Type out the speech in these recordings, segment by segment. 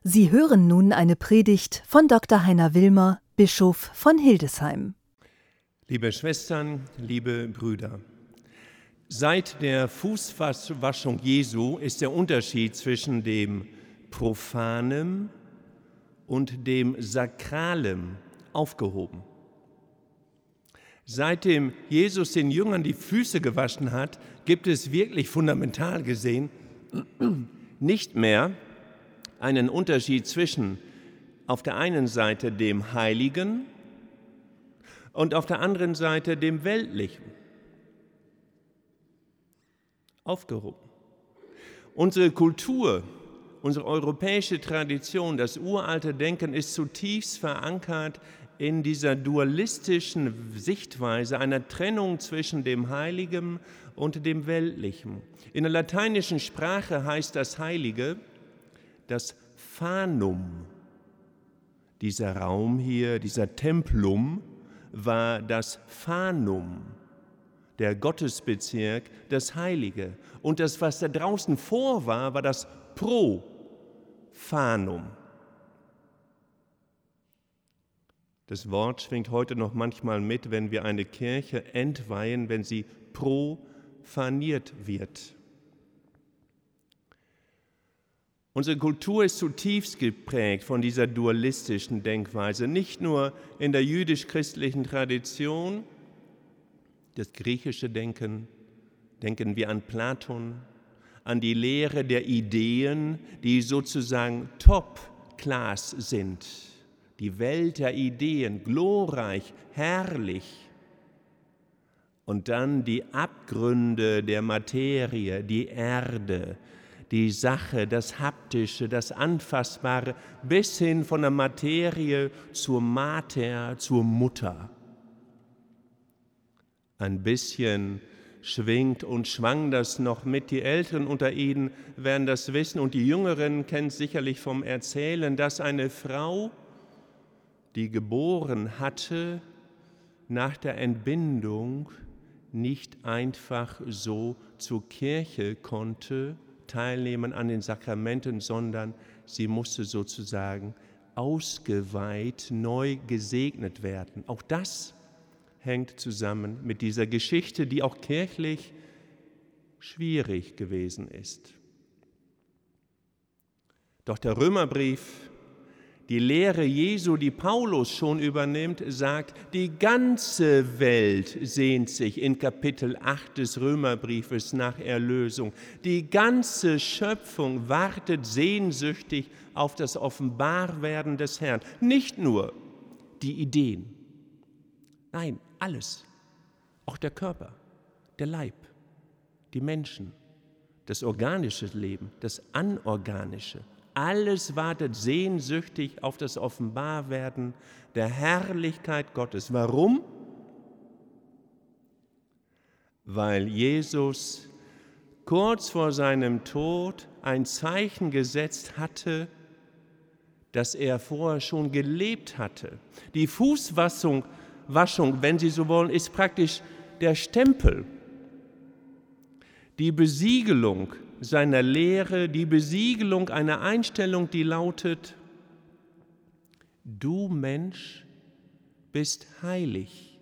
Sie hören nun eine Predigt von Dr. Heiner Wilmer, Bischof von Hildesheim. Liebe Schwestern, liebe Brüder, seit der Fußwaschung Jesu ist der Unterschied zwischen dem Profanem und dem Sakralem aufgehoben. Seitdem Jesus den Jüngern die Füße gewaschen hat, gibt es wirklich fundamental gesehen nicht mehr einen Unterschied zwischen auf der einen Seite dem Heiligen und auf der anderen Seite dem Weltlichen. Aufgehoben. Unsere Kultur, unsere europäische Tradition, das uralte Denken ist zutiefst verankert in dieser dualistischen Sichtweise einer Trennung zwischen dem Heiligen und dem Weltlichen. In der lateinischen Sprache heißt das Heilige das Fanum. Dieser Raum hier, dieser Templum, war das Fanum, der Gottesbezirk, das Heilige. Und das, was da draußen vor war, war das Profanum. Das Wort schwingt heute noch manchmal mit, wenn wir eine Kirche entweihen, wenn sie profaniert wird. Unsere Kultur ist zutiefst geprägt von dieser dualistischen Denkweise, nicht nur in der jüdisch-christlichen Tradition, das griechische Denken, denken wir an Platon, an die Lehre der Ideen, die sozusagen Top-Class sind, die Welt der Ideen, glorreich, herrlich. Und dann die Abgründe der Materie, die Erde, die Sache, das Haptische, das Anfassbare, bis hin von der Materie zur Mater, zur Mutter. Ein bisschen schwingt und schwang das noch mit. Die Älteren unter Ihnen werden das wissen und die Jüngeren kennen es sicherlich vom Erzählen, dass eine Frau, die geboren hatte, nach der Entbindung nicht einfach so zur Kirche konnte, teilnehmen an den Sakramenten, sondern sie musste sozusagen ausgeweiht, neu gesegnet werden. Auch das hängt zusammen mit dieser Geschichte, die auch kirchlich schwierig gewesen ist. Doch der Römerbrief, die Lehre Jesu, die Paulus schon übernimmt, sagt, die ganze Welt sehnt sich in Kapitel 8 des Römerbriefes nach Erlösung. Die ganze Schöpfung wartet sehnsüchtig auf das Offenbarwerden des Herrn. Nicht nur die Ideen, nein, alles, auch der Körper, der Leib, die Menschen, das organische Leben, das anorganische. Alles wartet sehnsüchtig auf das Offenbarwerden der Herrlichkeit Gottes. Warum? Weil Jesus kurz vor seinem Tod ein Zeichen gesetzt hatte, das er vorher schon gelebt hatte. Die Fußwaschung, wenn Sie so wollen, ist praktisch der Stempel, die Besiegelung seiner Lehre, die Besiegelung einer Einstellung, die lautet: Du Mensch bist heilig.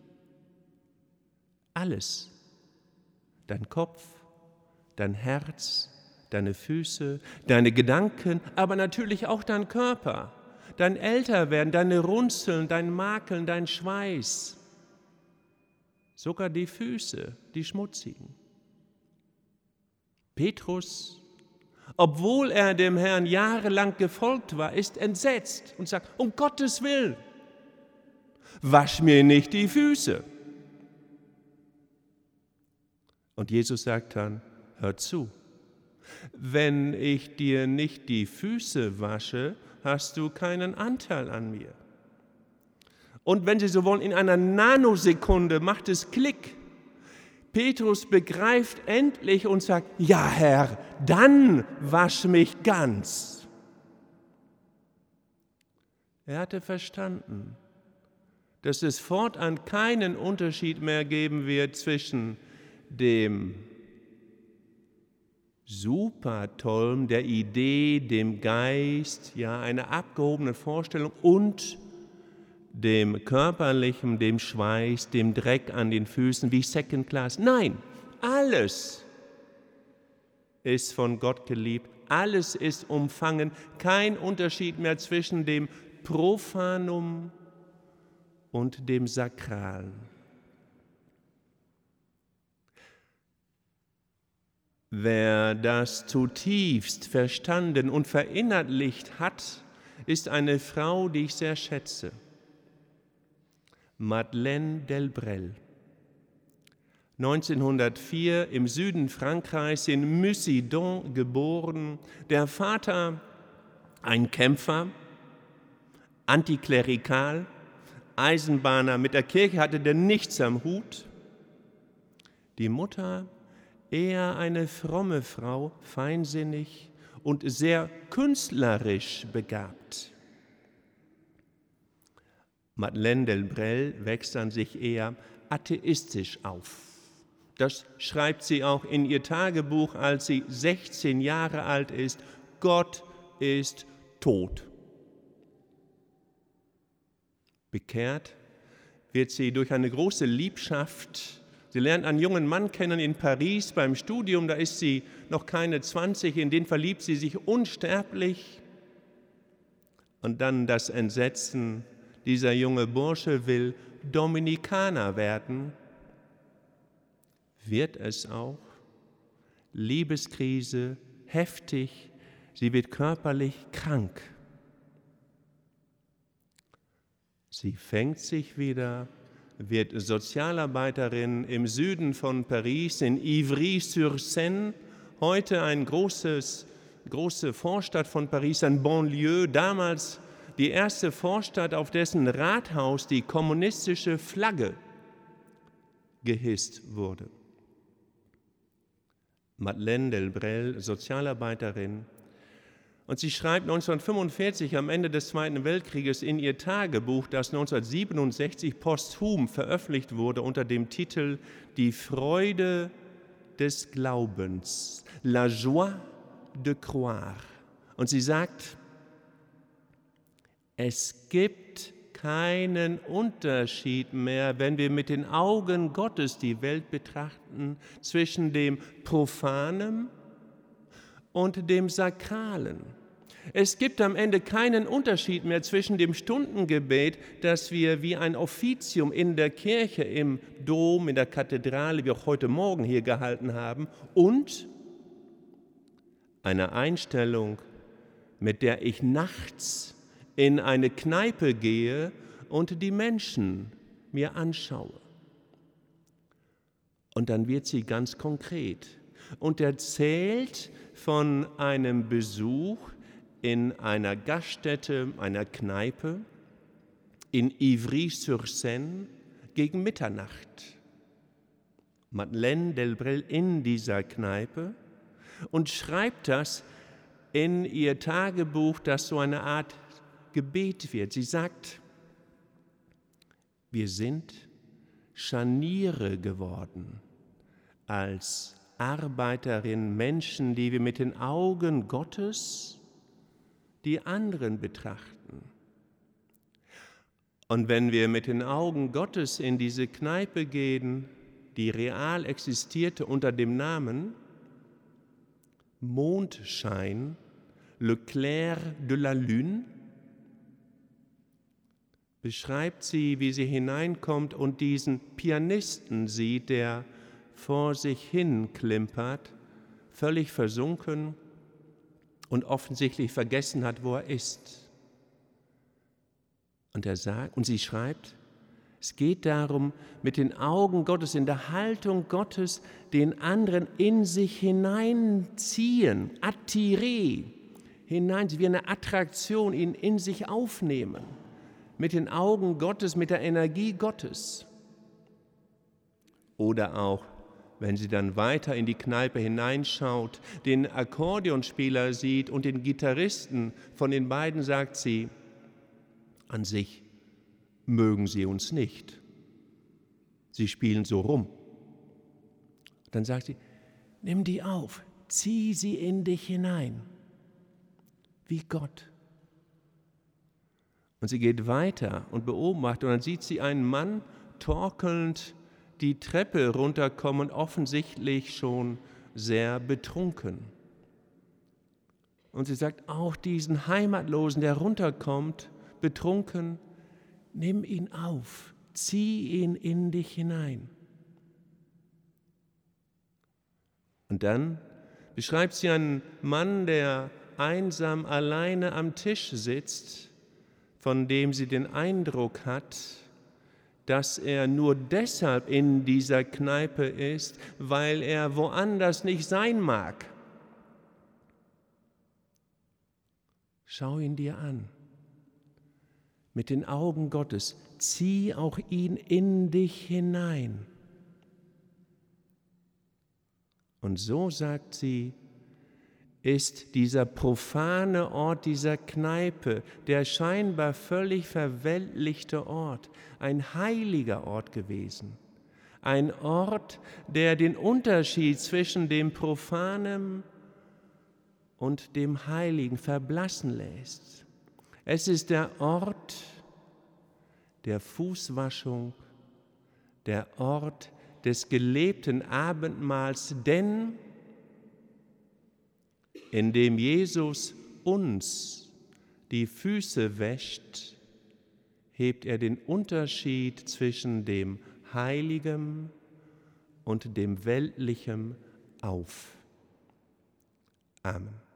Alles, dein Kopf, dein Herz, deine Füße, deine Gedanken, aber natürlich auch dein Körper, dein Älterwerden, deine Runzeln, dein Makeln, dein Schweiß, sogar die Füße, die schmutzigen. Petrus, obwohl er dem Herrn jahrelang gefolgt war, ist entsetzt und sagt: Um Gottes Willen, wasch mir nicht die Füße. Und Jesus sagt dann: Hör zu, wenn ich dir nicht die Füße wasche, hast du keinen Anteil an mir. Und wenn Sie so wollen, in einer Nanosekunde macht es Klick. Petrus begreift endlich und sagt: Ja, Herr, dann wasch mich ganz. Er hatte verstanden, dass es fortan keinen Unterschied mehr geben wird zwischen dem super toll, der Idee, dem Geist, ja, einer abgehobenen Vorstellung und dem Körperlichen, dem Schweiß, dem Dreck an den Füßen wie Second Class. Nein, alles ist von Gott geliebt, alles ist umfangen, kein Unterschied mehr zwischen dem Profanum und dem Sakralen. Wer das zutiefst verstanden und verinnerlicht hat, ist eine Frau, die ich sehr schätze. Madeleine Delbrel. 1904 im Süden Frankreichs in Musidon geboren. Der Vater ein Kämpfer, antiklerikal, Eisenbahner, mit der Kirche hatte der nichts am Hut. Die Mutter eher eine fromme Frau, feinsinnig und sehr künstlerisch begabt. Madeleine Delbrel wächst an sich eher atheistisch auf. Das schreibt sie auch in ihr Tagebuch, als sie 16 Jahre alt ist. Gott ist tot. Bekehrt wird sie durch eine große Liebschaft. Sie lernt einen jungen Mann kennen in Paris beim Studium, da ist sie noch keine 20, in den verliebt sie sich unsterblich. Und dann das Entsetzen, dieser junge Bursche will Dominikaner werden. Wird es auch? Liebeskrise, heftig, sie wird körperlich krank. Sie fängt sich wieder, wird Sozialarbeiterin im Süden von Paris, in Ivry-sur-Seine, heute eine große Vorstadt von Paris, ein Banlieue, damals die erste Vorstadt, auf dessen Rathaus die kommunistische Flagge gehisst wurde. Madeleine Delbrel, Sozialarbeiterin. Und sie schreibt 1945 am Ende des Zweiten Weltkrieges in ihr Tagebuch, das 1967 posthum veröffentlicht wurde unter dem Titel Die Freude des Glaubens, La joie de croire. Und sie sagt, es gibt keinen Unterschied mehr, wenn wir mit den Augen Gottes die Welt betrachten, zwischen dem Profanen und dem Sakralen. Es gibt am Ende keinen Unterschied mehr zwischen dem Stundengebet, das wir wie ein Offizium in der Kirche, im Dom, in der Kathedrale, wie auch heute Morgen hier gehalten haben, und einer Einstellung, mit der ich nachts in eine Kneipe gehe und die Menschen mir anschaue. Und dann wird sie ganz konkret und erzählt von einem Besuch in einer Gaststätte, einer Kneipe in Ivry-sur-Seine gegen Mitternacht. Madeleine Delbrel in dieser Kneipe und schreibt das in ihr Tagebuch, das so eine Art Gebet wird. Sie sagt, wir sind Scharniere geworden als Arbeiterinnen, Menschen, die wir mit den Augen Gottes die anderen betrachten. Und wenn wir mit den Augen Gottes in diese Kneipe gehen, die real existierte unter dem Namen Mondschein, Le Clair de la Lune, beschreibt sie, wie sie hineinkommt und diesen Pianisten sieht, der vor sich hin klimpert, völlig versunken und offensichtlich vergessen hat, wo er ist. Und sie schreibt, es geht darum, mit den Augen Gottes, in der Haltung Gottes, den anderen in sich hineinziehen, attirer, hinein, wie eine Attraktion, ihn in sich aufnehmen, mit den Augen Gottes, mit der Energie Gottes. Oder auch, wenn sie dann weiter in die Kneipe hineinschaut, den Akkordeonspieler sieht und den Gitarristen, von den beiden sagt sie, an sich mögen sie uns nicht. Sie spielen so rum. Dann sagt sie, nimm die auf, zieh sie in dich hinein, wie Gott. Und sie geht weiter und beobachtet, und dann sieht sie einen Mann torkelnd die Treppe runterkommen, offensichtlich schon sehr betrunken. Und sie sagt, auch diesen Heimatlosen, der runterkommt, betrunken, nimm ihn auf, zieh ihn in dich hinein. Und dann beschreibt sie einen Mann, der einsam alleine am Tisch sitzt, von dem sie den Eindruck hat, dass er nur deshalb in dieser Kneipe ist, weil er woanders nicht sein mag. Schau ihn dir an. Mit den Augen Gottes, zieh auch ihn in dich hinein. Und so, sagt sie, ist dieser profane Ort dieser Kneipe, der scheinbar völlig verweltlichte Ort, ein heiliger Ort gewesen. Ein Ort, der den Unterschied zwischen dem Profanen und dem Heiligen verblassen lässt. Es ist der Ort der Fußwaschung, der Ort des gelebten Abendmahls, denn indem Jesus uns die Füße wäscht, hebt er den Unterschied zwischen dem Heiligen und dem Weltlichen auf. Amen.